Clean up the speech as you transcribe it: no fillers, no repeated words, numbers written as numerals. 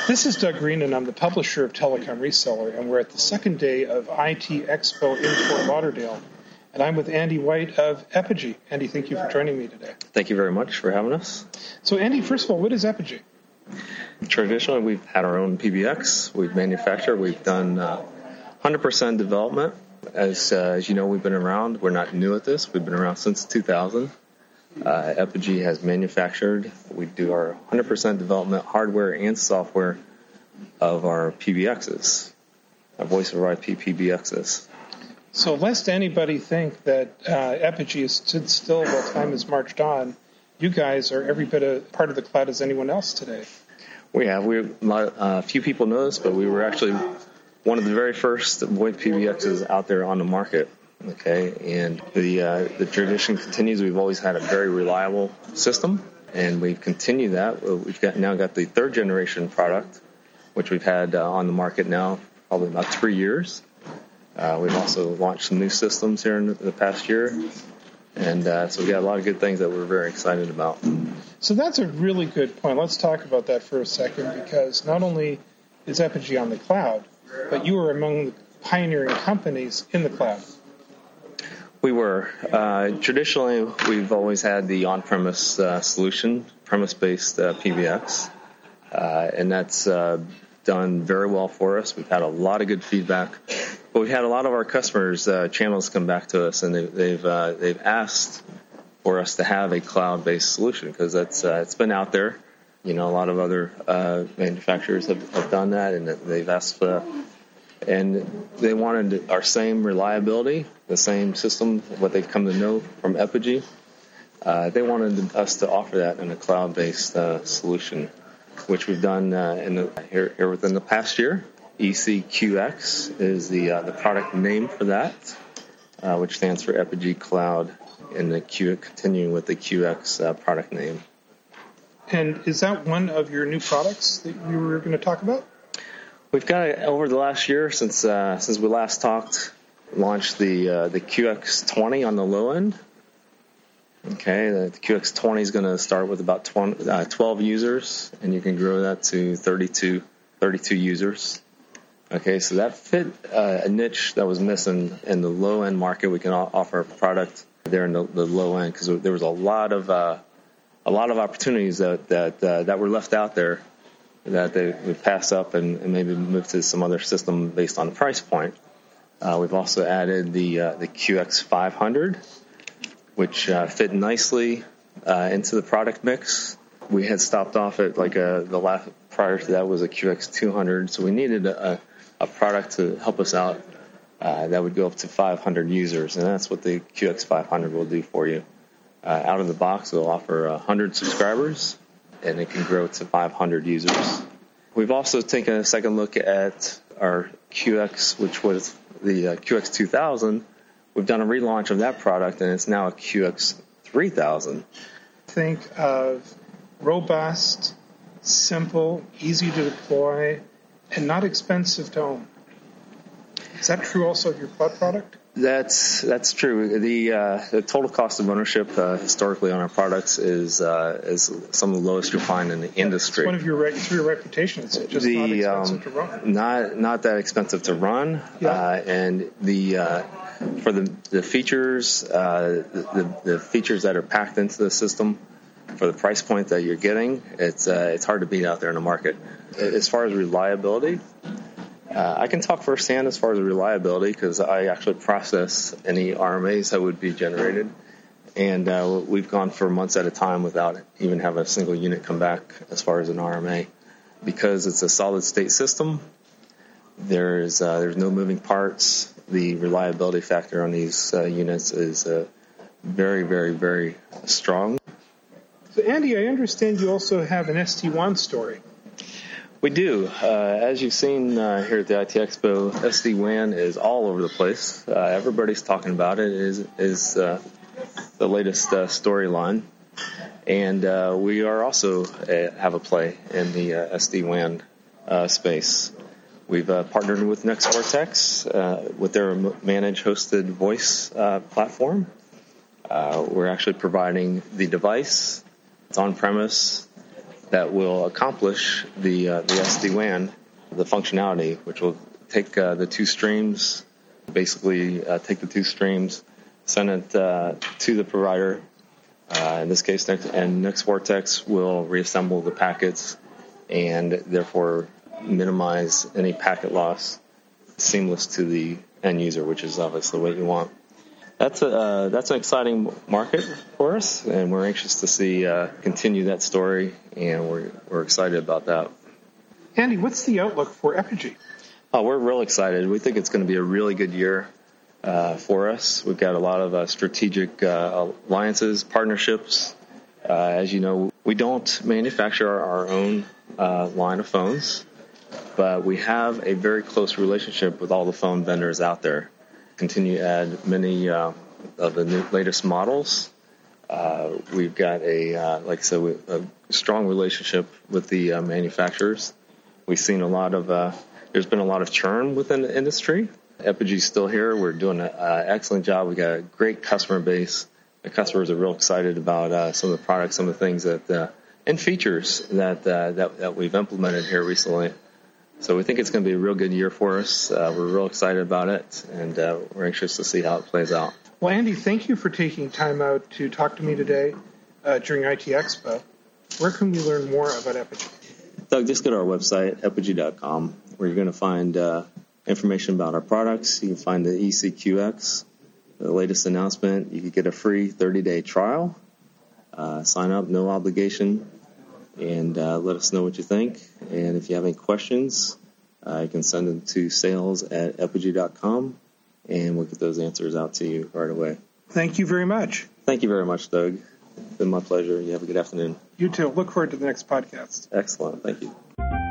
This is Doug Green, and I'm the publisher of Telecom Reseller, and we're at the second day of IT Expo in Fort Lauderdale. And I'm with Andy White of Epigee. Andy, thank you for joining me today. Thank you very much for having us. So, Andy, first of all, what is Epigee? Traditionally, we've had our own PBX. We've manufactured. We've done 100% development. As you know, we've been around. We're not new at this. We've been around since 2000. Epigee has manufactured. We do our 100% development, hardware and software of our PBXs, our voice over IP PBXs. So lest anybody think that Epigee has stood still while time has marched on, you guys are every bit a part of the cloud as anyone else today. We have. A few people know this, but we were actually one of the very first VoIP PBXs out there on the market. Okay, and the tradition continues. We've always had a very reliable system, and we've continued that. We've now got the third generation product, which we've had on the market now probably about 3 years. We've also launched some new systems here in the past year, and so we've got a lot of good things that we're very excited about. So that's a really good point. Let's talk about that for a second, because not only is Epigee on the cloud, but you are among the pioneering companies in the cloud. We were. Traditionally, we've always had the on-premise solution, premise-based PBX, and that's done very well for us. We've had a lot of good feedback, but we've had a lot of our customers' channels come back to us, and they've asked for us to have a cloud-based solution, because it's been out there. You know, a lot of other manufacturers have done that, and they've asked for. And they wanted our same reliability, the same system, what they've come to know from Epigee. They wanted us to offer that in a cloud-based solution, which we've done here within the past year. ECQX is the product name for that, which stands for Epigee Cloud, and continuing with the QX product name. And is that one of your new products that you were going to talk about? We've got, over the last year, since we last talked, launched the QX20 on the low end. Okay, the QX20 is going to start with about 12 users, and you can grow that to 32 users. Okay, so that fit a niche that was missing in the low end market. We can offer a product there in the low end, because there was a lot of opportunities that were left out there that they would pass up and maybe move to some other system based on the price point. We've also added the QX500, which fit nicely into the product mix. We had stopped off at the last prior to that was a QX200, so we needed a product to help us out that would go up to 500 users, and that's what the QX500 will do for you. Out of the box, it'll offer 100 subscribers, and it can grow to 500 users. We've also taken a second look at our QX, which was the QX2000. We've done a relaunch of that product, and it's now a QX3000. Think of robust, simple, easy to deploy, and not expensive to own. Is that true also of your cloud product? That's true. The total cost of ownership historically on our products is some of the lowest you'll find in the industry. It's one of your reputation. It's just not expensive to run. Not that expensive to run. Yeah. And for the features, the features that are packed into the system, for the price point that you're getting, it's hard to beat out there in the market. As far as reliability, I can talk firsthand as far as reliability, because I actually process any RMAs that would be generated, and we've gone for months at a time without even having a single unit come back as far as an RMA, because it's a solid state system. There's no moving parts. The reliability factor on these units is very, very, very strong. So, Andy, I understand you also have an SD-WAN story. We do. As you've seen here at the IT Expo, SD-WAN is all over the place. Everybody's talking about it. It is the latest storyline. And we are also have a play in the SD-WAN space. We've partnered with NextVortex with their managed hosted voice platform. We're actually providing the device. It's on-premise. that will accomplish the SD-WAN, the functionality, which will take the two streams, basically take the two streams, send it to the provider. In this case, NextVortex will reassemble the packets and therefore minimize any packet loss, seamless to the end user, which is obviously what you want. That's an exciting market for us, and we're anxious to see continue that story, and we're excited about that. Andy, what's the outlook for Epigee? We're real excited. We think it's going to be a really good year for us. We've got a lot of strategic alliances, partnerships. As you know, we don't manufacture our own line of phones, but we have a very close relationship with all the phone vendors out there. Continue to add many of the latest models. We've got a strong relationship with the manufacturers. We've seen there's been a lot of churn within the industry. Epigee's still here. We're doing an excellent job. We've got a great customer base. The customers are real excited about some of the products, some of the things and features that we've implemented here recently. So we think it's going to be a real good year for us. We're real excited about it, and we're anxious to see how it plays out. Well, Andy, thank you for taking time out to talk to me today during IT Expo. Where can we learn more about Epigee? Doug, just go to our website, epigee.com, where you're going to find information about our products. You can find the ECQX, the latest announcement. You can get a free 30-day trial. Sign up, no obligation. And let us know what you think. And if you have any questions, you can send them to sales@epigee.com, and we'll get those answers out to you right away. Thank you very much. Thank you very much, Doug. It's been my pleasure. You have a good afternoon. You too. Look forward to the next podcast. Excellent. Thank you.